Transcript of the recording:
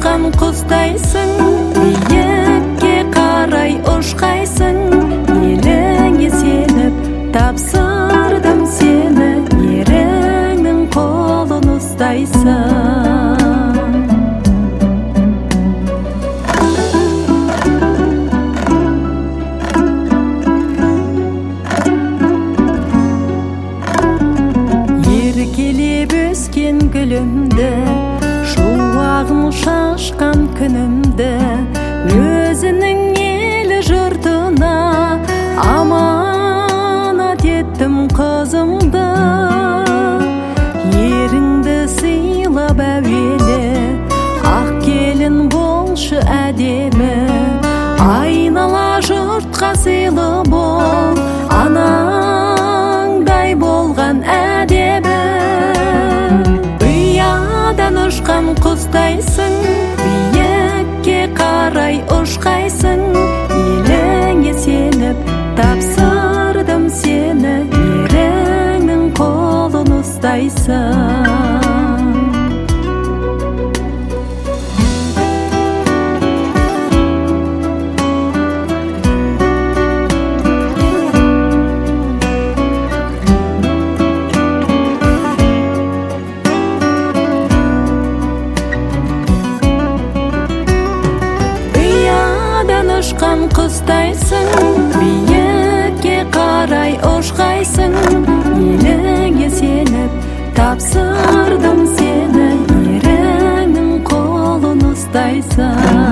ұшқан құстайсың, биікке қарай ұшқайсың, еліңе сеніп тапсырдым сені, еріңнің қолын ұстайсың. Еркелеп өскен гүлімді, шуағын шашқан күнімді, өзінің елі жұртына аманат еттім қызымды. Еріңді сыйлап әуелі, ақ келін болшы әдемі, айнала жұртқа сыйлы бол, анаңдай болған әдемі. Ұядан ұшқан құстайсың, биікке қарай ұшқайсың, еліңе сеніп тапсырдым сені, еріңнің қолын ұстайсың. Ұшқан құстайсың, биікке қарай ұшқайсың, еліңе сеніп тапсырдым сені, еріңнің қолын ұстайсың.